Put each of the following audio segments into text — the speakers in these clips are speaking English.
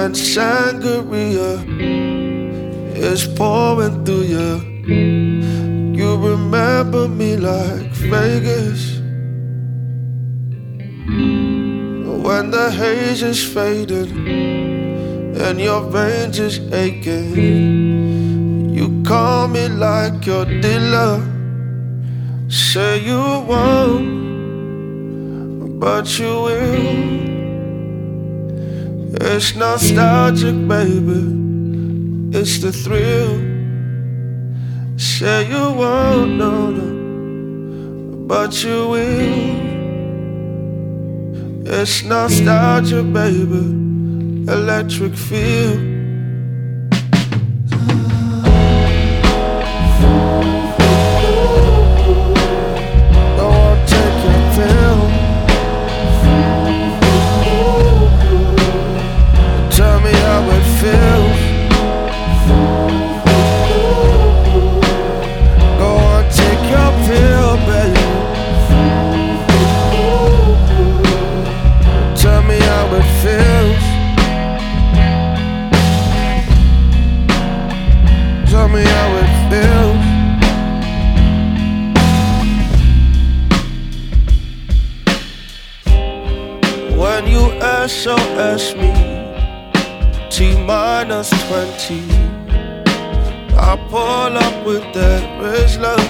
when sangria is pouring through you. You remember me like Vegas. When the haze is fading and your veins is aching, you call me like your dealer. Say you won't, but you will. It's nostalgic, baby, it's the thrill. Say you won't, no, no, but you will. It's nostalgia, baby, electric feel. Tell me how it feels. When you SOS me, T-20, I pull up with that Rizla.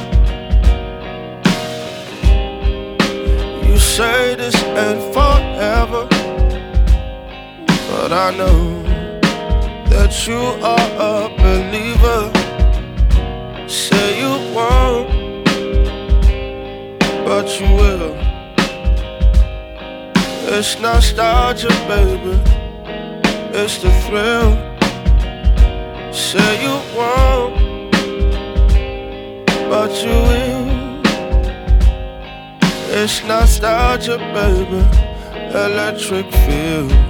You say this ain't forever, but I know that you are a believer. Say you won't, but you will. It's nostalgia, baby, it's the thrill. Say you won't, but you will. It's nostalgia, baby, electric feel.